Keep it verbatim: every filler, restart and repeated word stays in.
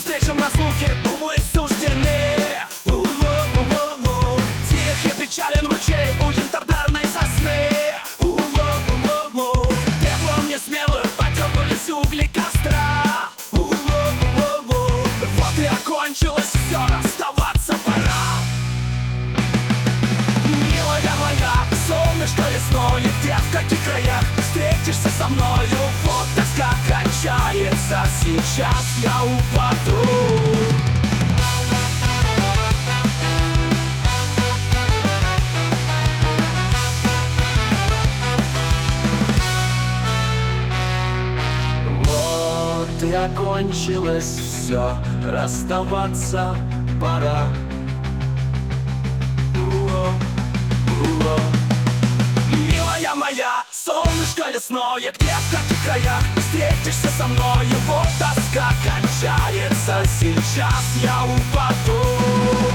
встречам разлуки, увы, суждены. У-у-у-у-у. Тих и печален ручей у янтарной сосны. У-у-у-у-у. Теплом несмелым потёплились угли костра. У-у-у-у-у. Вот и окончилось все, расставаться пора. Милая моя, солнышко весной, где, в каких краях встретишься со мною? Вот тоска кончается, сейчас я упаду. Вот и окончилось все, расставаться пора. Милая моя, солнышко лесное, где, в каких краях встретишься со мною? Вот тоска кончается, сейчас я упаду.